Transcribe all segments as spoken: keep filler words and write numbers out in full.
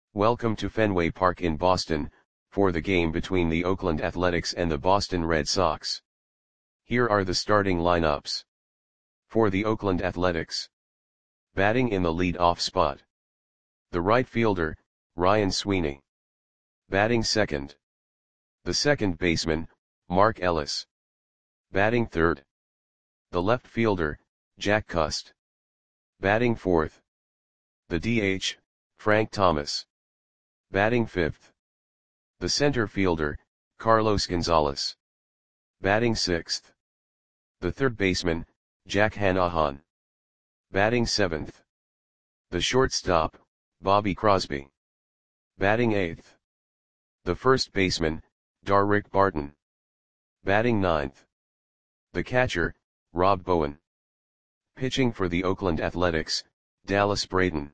Welcome to Fenway Park in Boston, for the game between the Oakland Athletics and the Boston Red Sox. Here are the starting lineups. For the Oakland Athletics. Batting in the lead-off spot. The right fielder, Ryan Sweeney. Batting second. The second baseman, Mark Ellis. Batting third. The left fielder, Jack Cust. Batting fourth. The D H, Frank Thomas. Batting fifth. The center fielder, Carlos Gonzalez. Batting sixth. The third baseman, Jack Hannahan. Batting seventh. The shortstop, Bobby Crosby. Batting eighth. The first baseman, Darrick Barton. Batting ninth. The catcher, Rob Bowen. Pitching for the Oakland Athletics, Dallas Braden.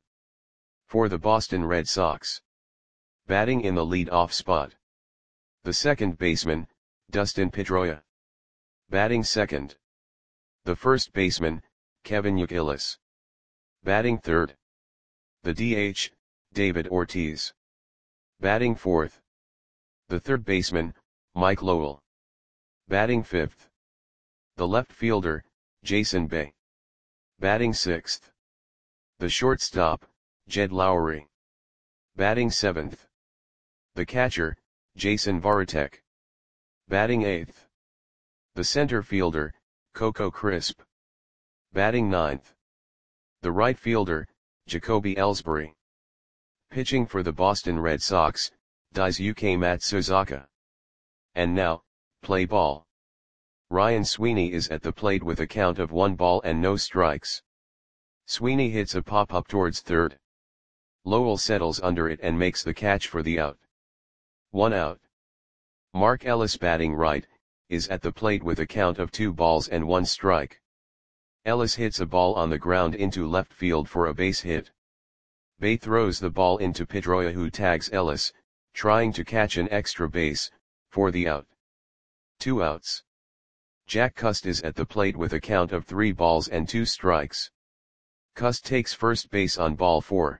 For the Boston Red Sox. Batting in the lead-off spot. The second baseman, Dustin Pedroia. Batting second. The first baseman, Kevin Youkilis. Batting third. The D H, David Ortiz. Batting fourth. The third baseman, Mike Lowell. Batting fifth. The left fielder, Jason Bay. Batting sixth. The shortstop, Jed Lowry. Batting seventh. The catcher, Jason Varitek. Batting eighth. The center fielder, Coco Crisp. Batting ninth. The right fielder, Jacoby Ellsbury. Pitching for the Boston Red Sox, Daisuke Matsuzaka. And now, play ball. Ryan Sweeney is at the plate with a count of one ball and no strikes. Sweeney hits a pop-up towards third. Lowell settles under it and makes the catch for the out. One out. Mark Ellis, batting right, is at the plate with a count of two balls and one strike. Ellis hits a ball on the ground into left field for a base hit. Bay throws the ball into Pedroia, who tags Ellis, trying to catch an extra base, for the out. Two outs. Jack Cust is at the plate with a count of three balls and two strikes. Cust takes first base on ball four.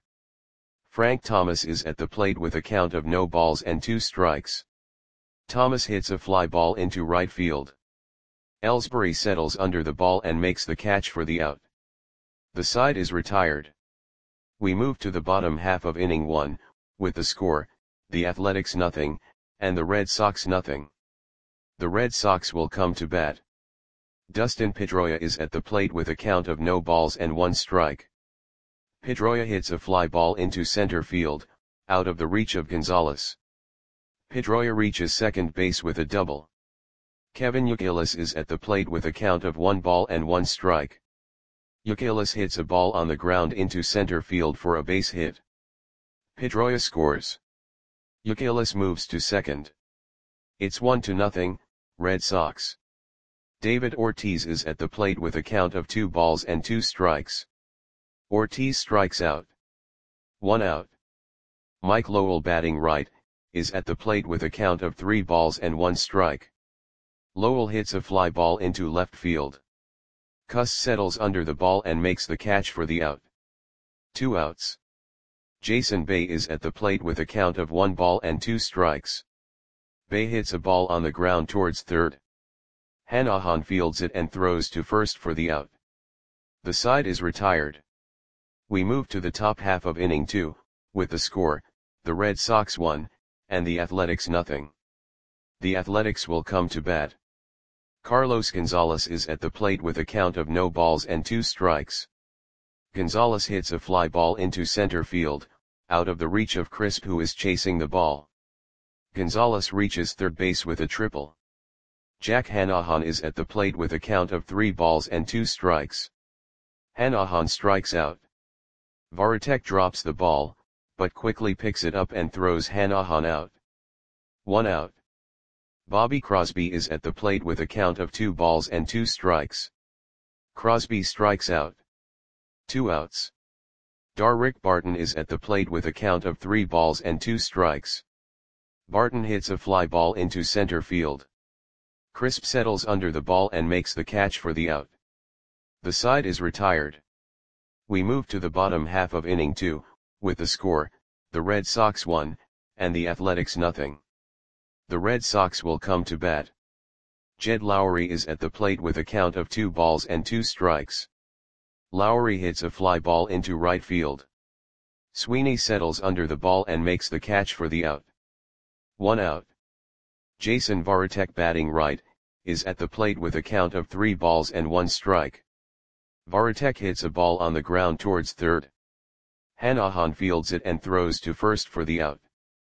Frank Thomas is at the plate with a count of no balls and two strikes. Thomas hits a fly ball into right field. Ellsbury settles under the ball and makes the catch for the out. The side is retired. We move to the bottom half of inning one, with the score, the Athletics nothing, and the Red Sox nothing. The Red Sox will come to bat. Dustin Pedroia is at the plate with a count of no balls and one strike. Pedroia hits a fly ball into center field, out of the reach of Gonzalez. Pedroia reaches second base with a double. Kevin Youkilis is at the plate with a count of one ball and one strike. Youkilis hits a ball on the ground into center field for a base hit. Pedroia scores. Youkilis moves to second. It's one to nothing, Red Sox. David Ortiz is at the plate with a count of two balls and two strikes. Ortiz strikes out. One out. Mike Lowell, batting right, is at the plate with a count of three balls and one strike. Lowell hits a fly ball into left field. Cust settles under the ball and makes the catch for the out. Two outs. Jason Bay is at the plate with a count of one ball and two strikes. Bay hits a ball on the ground towards third. Hannahan fields it and throws to first for the out. The side is retired. We move to the top half of inning two, with the score, the Red Sox one, and the Athletics nothing. The Athletics will come to bat. Carlos Gonzalez is at the plate with a count of no balls and two strikes. Gonzalez hits a fly ball into center field, out of the reach of Crisp, who is chasing the ball. Gonzalez reaches third base with a triple. Jack Hannahan is at the plate with a count of three balls and two strikes. Hannahan strikes out. Varitek drops the ball, but quickly picks it up and throws Hannahan out. One out. Bobby Crosby is at the plate with a count of two balls and two strikes. Crosby strikes out. Two outs. Darrick Barton is at the plate with a count of three balls and two strikes. Barton hits a fly ball into center field. Crisp settles under the ball and makes the catch for the out. The side is retired. We move to the bottom half of inning two, with the score, the Red Sox one, and the Athletics nothing. The Red Sox will come to bat. Jed Lowrie is at the plate with a count of two balls and two strikes. Lowrie hits a fly ball into right field. Sweeney settles under the ball and makes the catch for the out. One out. Jason Varitek, batting right, is at the plate with a count of three balls and one strike. Varitek hits a ball on the ground towards third. Hanahan fields it and throws to first for the out.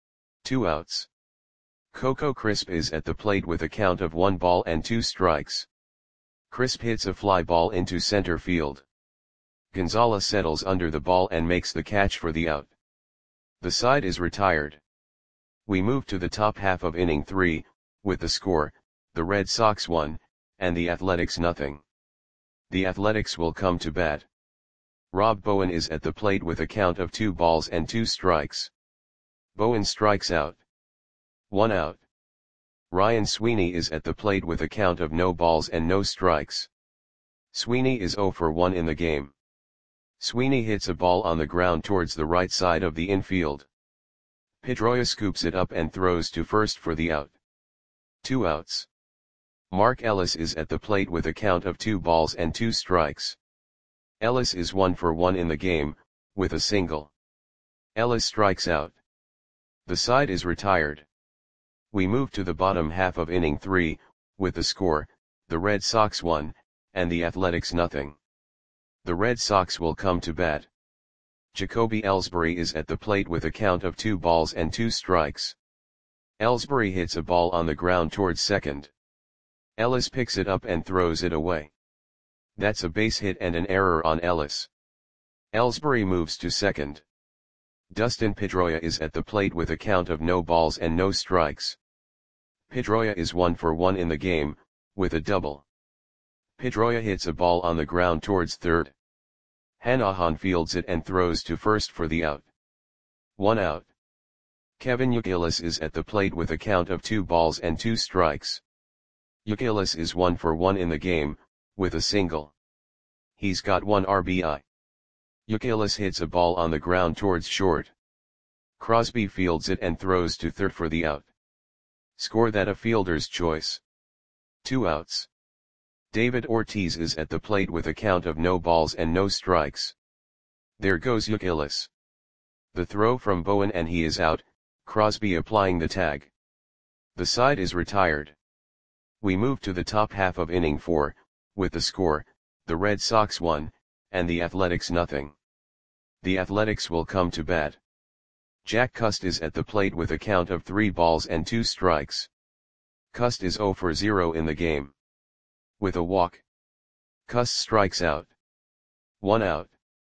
Two outs. Coco Crisp is at the plate with a count of one ball and two strikes. Crisp hits a fly ball into center field. Gonzalez settles under the ball and makes the catch for the out. The side is retired. We move to the top half of inning three, with the score, the Red Sox one, and the Athletics nothing. The Athletics will come to bat. Rob Bowen is at the plate with a count of two balls and two strikes. Bowen strikes out. One out. Ryan Sweeney is at the plate with a count of no balls and no strikes. Sweeney is zero for one in the game. Sweeney hits a ball on the ground towards the right side of the infield. Pedroia scoops it up and throws to first for the out. Two outs. Mark Ellis is at the plate with a count of two balls and two strikes. Ellis is one for one in the game, with a single. Ellis strikes out. The side is retired. We move to the bottom half of inning three, with the score, the Red Sox one, and the Athletics nothing. The Red Sox will come to bat. Jacoby Ellsbury is at the plate with a count of two balls and two strikes. Ellsbury hits a ball on the ground towards second. Ellis picks it up and throws it away. That's a base hit and an error on Ellis. Ellsbury moves to second. Dustin Pedroia is at the plate with a count of no balls and no strikes. Pedroia is one for one in the game, with a double. Pedroia hits a ball on the ground towards third. Hanahan fields it and throws to first for the out. One out. Kevin Youkilis is at the plate with a count of two balls and two strikes. Youkilis is one for one in the game, with a single. He's got one R B I. Youkilis hits a ball on the ground towards short. Crosby fields it and throws to third for the out. Score that a fielder's choice. Two outs. David Ortiz is at the plate with a count of no balls and no strikes. There goes Youkilis. The throw from Bowen and he is out, Crosby applying the tag. The side is retired. We move to the top half of inning four, with the score, the Red Sox one, and the Athletics nothing. The Athletics will come to bat. Jack Cust is at the plate with a count of three balls and two strikes. Cust is zero for zero in the game. With a walk. Cust strikes out. One out.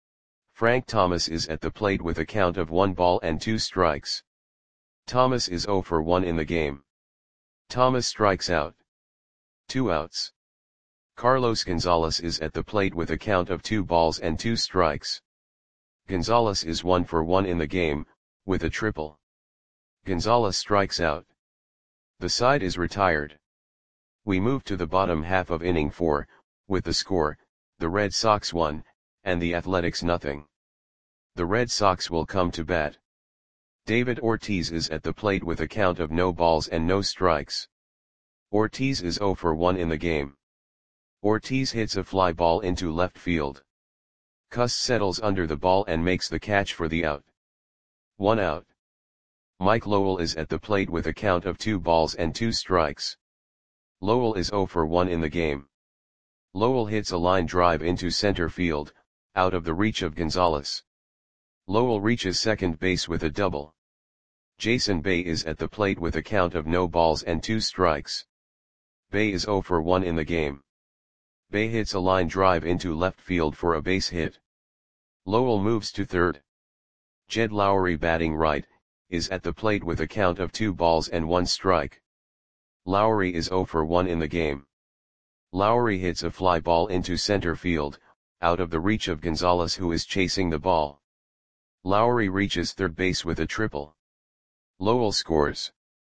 Frank Thomas is at the plate with a count of one ball and two strikes. Thomas is zero for one in the game. Thomas strikes out. Two outs. Carlos Gonzalez is at the plate with a count of two balls and two strikes. Gonzalez is one for one in the game, with a triple. Gonzalez strikes out. The side is retired. We move to the bottom half of inning four, with the score, the Red Sox one, and the Athletics nothing. The Red Sox will come to bat. David Ortiz is at the plate with a count of no balls and no strikes. Ortiz is zero for one in the game. Ortiz hits a fly ball into left field. Cust settles under the ball and makes the catch for the out. One out. Mike Lowell is at the plate with a count of two balls and two strikes. Lowell is zero for one in the game. Lowell hits a line drive into center field, out of the reach of Gonzalez. Lowell reaches second base with a double. Jason Bay is at the plate with a count of no balls and two strikes. Bay is zero for one in the game. Bay hits a line drive into left field for a base hit. Lowell moves to third. Jed Lowrie, batting right, is at the plate with a count of two balls and one strike. Lowrie is zero for one in the game. Lowrie hits a fly ball into center field, out of the reach of Gonzalez, who is chasing the ball. Lowrie reaches third base with a triple. Lowell scores.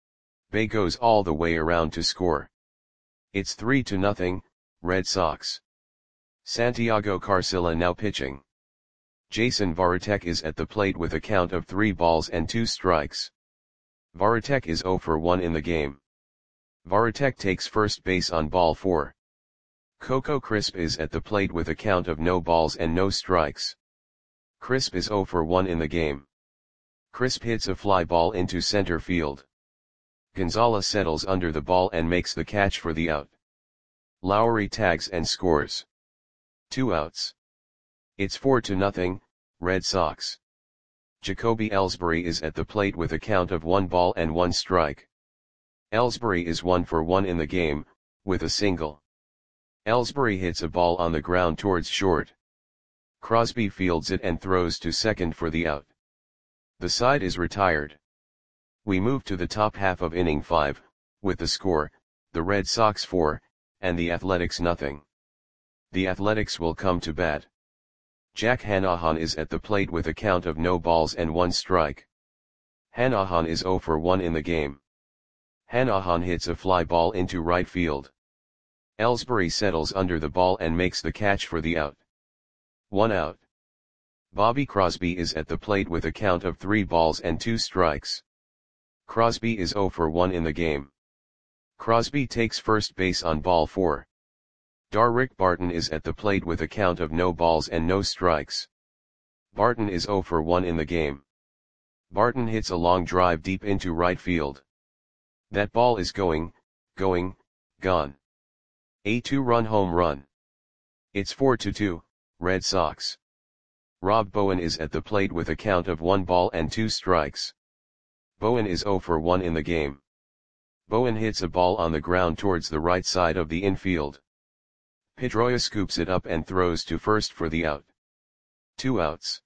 Bay goes all the way around to score. It's three to nothing, Red Sox. Santiago Carcilla now pitching. Jason Varitek is at the plate with a count of three balls and two strikes. Varitek is zero for one in the game. Varitek takes first base on ball four. Coco Crisp is at the plate with a count of no balls and no strikes. Crisp is zero for one in the game. Crisp hits a fly ball into center field. Gonzalez settles under the ball and makes the catch for the out. Lowry tags and scores. Two outs. It's four to nothing, Red Sox. Jacoby Ellsbury is at the plate with a count of one ball and one strike. Ellsbury is one for one in the game, with a single. Ellsbury hits a ball on the ground towards short. Crosby fields it and throws to second for the out. The side is retired. We move to the top half of inning five, with the score, the Red Sox four, and the Athletics nothing. The Athletics will come to bat. Jack Hanahan is at the plate with a count of no balls and one strike. Hanahan is zero for one in the game. Hanahan hits a fly ball into right field. Ellsbury settles under the ball and makes the catch for the out. One out. Bobby Crosby is at the plate with a count of three balls and two strikes. Crosby is zero for one in the game. Crosby takes first base on ball four. Darrick Barton is at the plate with a count of no balls and no strikes. Barton is zero for one in the game. Barton hits a long drive deep into right field. That ball is going, going, gone. A two-run home run. It's four to two, Red Sox. Rob Bowen is at the plate with a count of one ball and two strikes. Bowen is zero for one in the game. Bowen hits a ball on the ground towards the right side of the infield. Pedroia scoops it up and throws to first for the out. Two outs.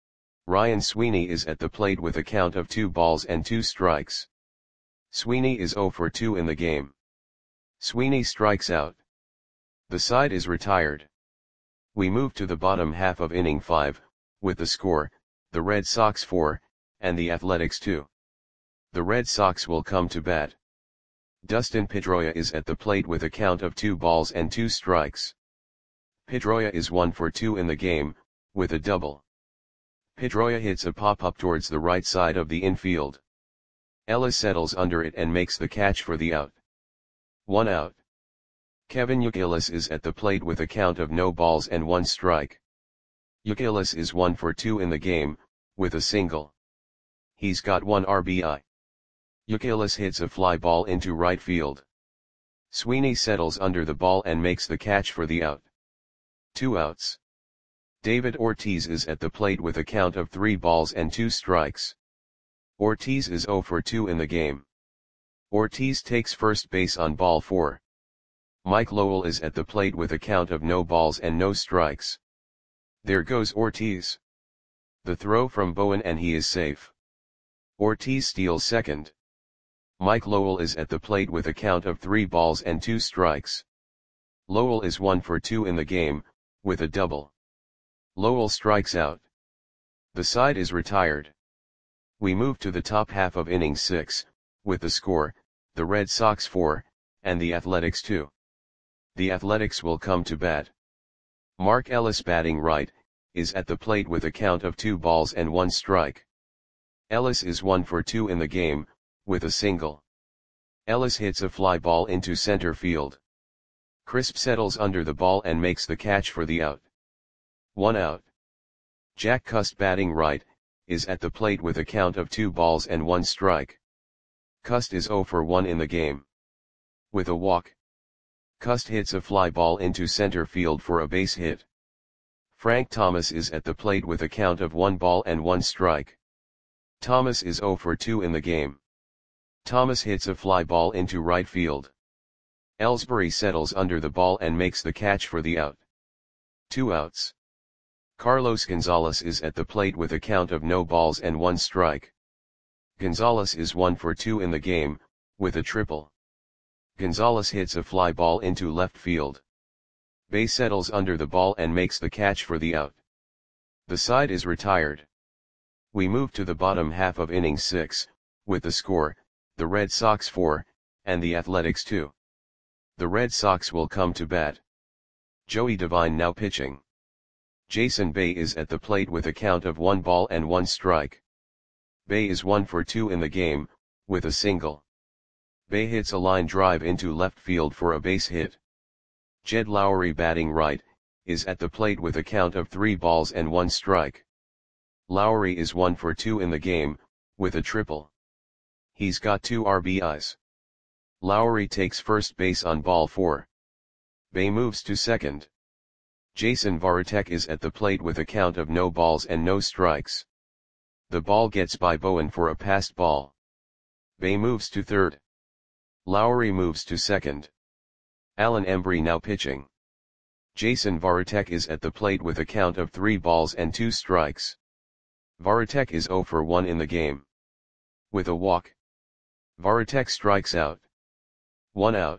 Ryan Sweeney is at the plate with a count of two balls and two strikes. Sweeney is zero for two in the game. Sweeney strikes out. The side is retired. We move to the bottom half of inning five, with the score, the Red Sox four, and the Athletics two. The Red Sox will come to bat. Dustin Pedroia is at the plate with a count of two balls and two strikes. Pedroia is one for two in the game, with a double. Pedroia hits a pop-up towards the right side of the infield. Ellis settles under it and makes the catch for the out. One out. Kevin Youkilis is at the plate with a count of no balls and one strike. Youkilis is one for two in the game, with a single. He's got one R B I. Youkilis hits a fly ball into right field. Sweeney settles under the ball and makes the catch for the out. Two outs. David Ortiz is at the plate with a count of three balls and two strikes. Ortiz is zero for two in the game. Ortiz takes first base on ball four. Mike Lowell is at the plate with a count of no balls and no strikes. There goes Ortiz. The throw from Bowen and he is safe. Ortiz steals second. Mike Lowell is at the plate with a count of three balls and two strikes. Lowell is one for two in the game, with a double. Lowell strikes out. The side is retired. We move to the top half of inning six, with the score, the Red Sox four, and the Athletics two. The Athletics will come to bat. Mark Ellis, batting right, is at the plate with a count of two balls and one strike. Ellis is one for two in the game, with a single. Ellis hits a fly ball into center field. Crisp settles under the ball and makes the catch for the out. One out. Jack Cust, batting right, is at the plate with a count of two balls and one strike. Cust is zero for one in the game. With a walk. Cust hits a fly ball into center field for a base hit. Frank Thomas is at the plate with a count of one ball and one strike. Thomas is zero for two in the game. Thomas hits a fly ball into right field. Ellsbury settles under the ball and makes the catch for the out. Two outs. Carlos Gonzalez is at the plate with a count of no balls and one strike. Gonzalez is one for two in the game, with a triple. Gonzalez hits a fly ball into left field. Bay settles under the ball and makes the catch for the out. The side is retired. We move to the bottom half of inning six, with the score, the Red Sox four, and the Athletics two. The Red Sox will come to bat. Joey Devine now pitching. Jason Bay is at the plate with a count of one ball and one strike. Bay is one for two in the game, with a single. Bay hits a line drive into left field for a base hit. Jed Lowrie, batting right, is at the plate with a count of three balls and one strike. Lowrie is one for two in the game, with a triple. He's got two R B Is. Lowrie takes first base on ball four. Bay moves to second. Jason Varitek is at the plate with a count of no balls and no strikes. The ball gets by Bowen for a passed ball. Bay moves to third. Lowrie moves to second. Alan Embry now pitching. Jason Varitek is at the plate with a count of three balls and two strikes. Varitek is zero for one in the game. With a walk. Varitek strikes out. One out.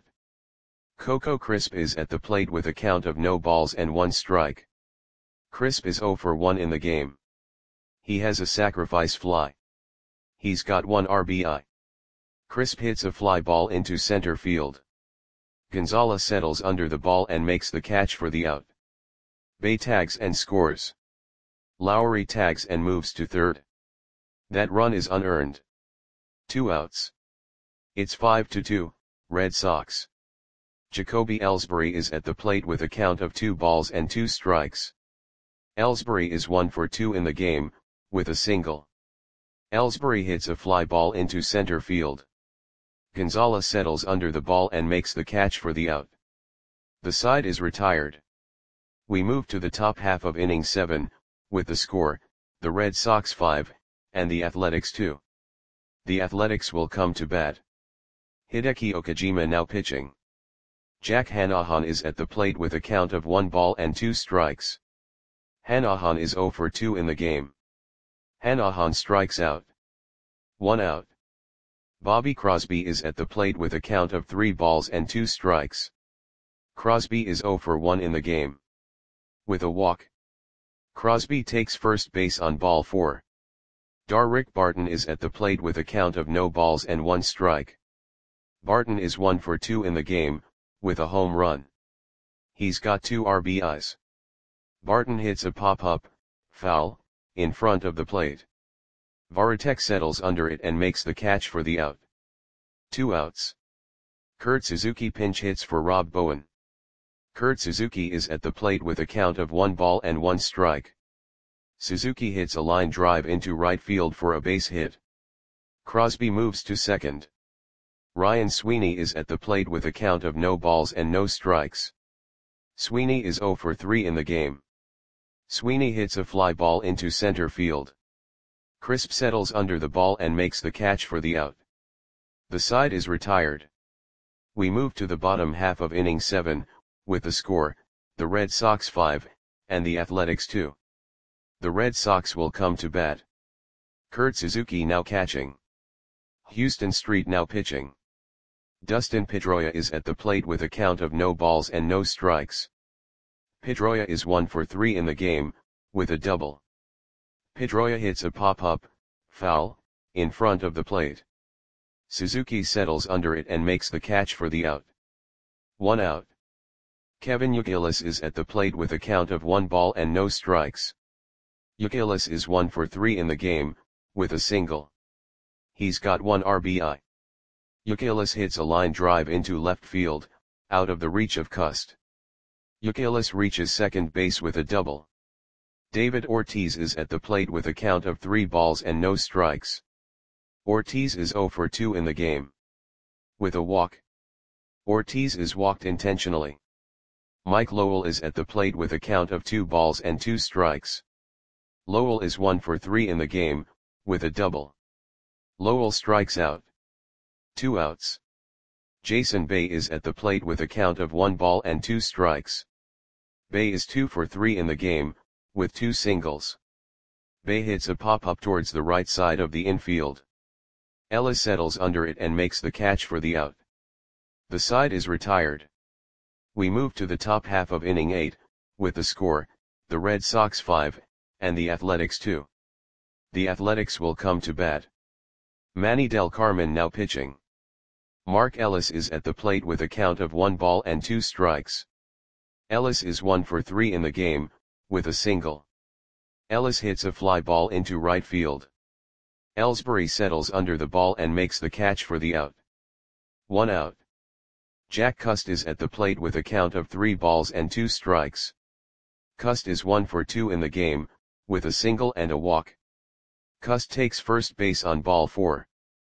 Coco Crisp is at the plate with a count of no balls and one strike. Crisp is zero for one in the game. He has a sacrifice fly. He's got one R B I. Crisp hits a fly ball into center field. Gonzalez settles under the ball and makes the catch for the out. Bay tags and scores. Lowrie tags and moves to third. That run is unearned. Two outs. It's five to two, Red Sox. Jacoby Ellsbury is at the plate with a count of two balls and two strikes. Ellsbury is one for two in the game, with a single. Ellsbury hits a fly ball into center field. Gonzalez settles under the ball and makes the catch for the out. The side is retired. We move to the top half of inning seven, with the score, the Red Sox five, and the Athletics two. The Athletics will come to bat. Hideki Okajima now pitching. Jack Hanahan is at the plate with a count of one ball and two strikes. Hanahan is zero for two in the game. Hanahan strikes out. One out. Bobby Crosby is at the plate with a count of three balls and two strikes. Crosby is zero for one in the game. With a walk. Crosby takes first base on ball four. Darrick Barton is at the plate with a count of no balls and one strike. Barton is one for two in the game, with a home run. He's got two R B Is. Barton hits a pop-up, foul, in front of the plate. Varitek settles under it and makes the catch for the out. Two outs. Kurt Suzuki pinch hits for Rob Bowen. Kurt Suzuki is at the plate with a count of one ball and one strike. Suzuki hits a line drive into right field for a base hit. Crosby moves to second. Ryan Sweeney is at the plate with a count of no balls and no strikes. Sweeney is zero for three in the game. Sweeney hits a fly ball into center field. Crisp settles under the ball and makes the catch for the out. The side is retired. We move to the bottom half of inning seven, with the score, the Red Sox five, and the Athletics two. The Red Sox will come to bat. Kurt Suzuki now catching. Houston Street now pitching. Dustin Pedroia is at the plate with a count of no balls and no strikes. Pedroia is one for three in the game, with a double. Pedroia hits a pop-up, foul, in front of the plate. Suzuki settles under it and makes the catch for the out. One out. Kevin Youkilis is at the plate with a count of one ball and no strikes. Youkilis is one for three in the game, with a single. He's got one R B I. Youkilis hits a line drive into left field, out of the reach of Cust. Youkilis reaches second base with a double. David Ortiz is at the plate with a count of three balls and no strikes. Ortiz is zero for two in the game. With a walk. Ortiz is walked intentionally. Mike Lowell is at the plate with a count of two balls and two strikes. Lowell is one for three in the game, with a double. Lowell strikes out. Two outs. Jason Bay is at the plate with a count of one ball and two strikes. Bay is two for three in the game, with two singles. Bay hits a pop-up towards the right side of the infield. Ellis settles under it and makes the catch for the out. The side is retired. We move to the top half of inning eight, with the score, the Red Sox five, and the Athletics two. The Athletics will come to bat. Manny Del Carmen now pitching. Mark Ellis is at the plate with a count of one ball and two strikes. Ellis is one for three in the game, with a single. Ellis hits a fly ball into right field. Ellsbury settles under the ball and makes the catch for the out. One out. Jack Cust is at the plate with a count of three balls and two strikes. Cust is one for two in the game, with a single and a walk. Cust takes first base on ball four.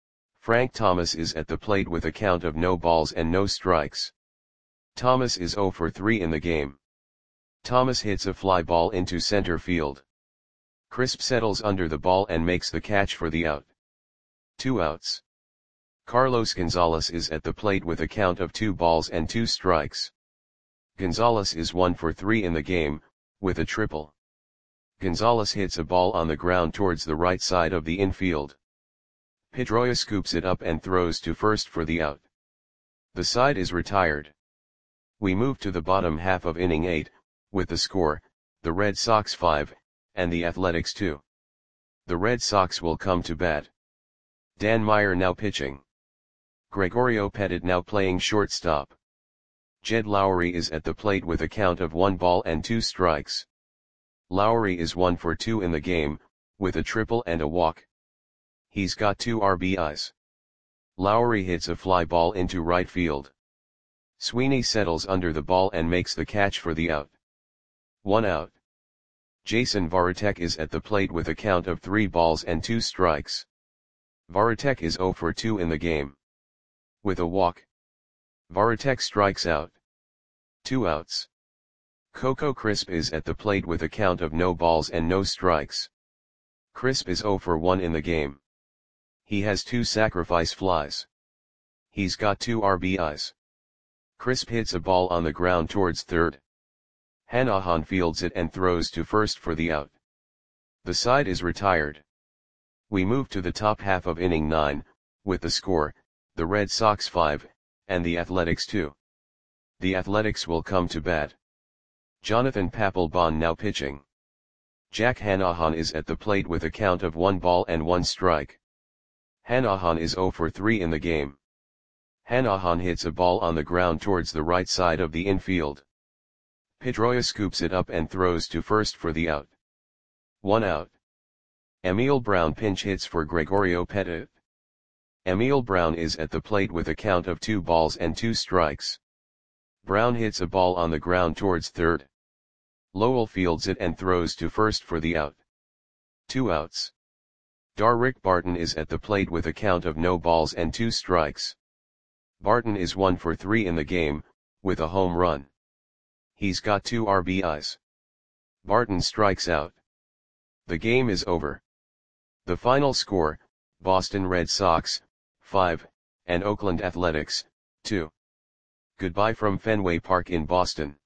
Frank Thomas is at the plate with a count of no balls and no strikes. Thomas is zero for three in the game. Thomas hits a fly ball into center field. Crisp settles under the ball and makes the catch for the out. Two outs. Carlos Gonzalez is at the plate with a count of two balls and two strikes. Gonzalez is one for three in the game, with a triple. Gonzalez hits a ball on the ground towards the right side of the infield. Pedroia scoops it up and throws to first for the out. The side is retired. We move to the bottom half of inning eight, with the score, the Red Sox five, and the Athletics two. The Red Sox will come to bat. Dan Meyer now pitching. Gregorio Petit now playing shortstop. Jed Lowry is at the plate with a count of one ball and two strikes. Lowry is one for two in the game, with a triple and a walk. He's got two R B Is. Lowry hits a fly ball into right field. Sweeney settles under the ball and makes the catch for the out. One out. Jason Varitek is at the plate with a count of three balls and two strikes. Varitek is zero for two in the game. With a walk. Varitek strikes out. Two outs. Coco Crisp is at the plate with a count of no balls and no strikes. Crisp is zero for one in the game. He has two sacrifice flies. He's got two R B Is. Crisp hits a ball on the ground towards third. Hanahan fields it and throws to first for the out. The side is retired. We move to the top half of inning nine, with the score, the Red Sox five, and the Athletics two. The Athletics will come to bat. Jonathan Papelbon now pitching. Jack Hanahan is at the plate with a count of one ball and one strike. Hanahan is zero for three in the game. Hanahan hits a ball on the ground towards the right side of the infield. Pedroia scoops it up and throws to first for the out. One out. Emil Brown pinch hits for Gregorio Petit. Emil Brown is at the plate with a count of two balls and two strikes. Brown hits a ball on the ground towards third. Lowell fields it and throws to first for the out. Two outs. Darrick Barton is at the plate with a count of no balls and two strikes. Barton is one for three in the game, with a home run. He's got two R B Is. Barton strikes out. The game is over. The final score, Boston Red Sox, five, and Oakland Athletics, two. Goodbye from Fenway Park in Boston.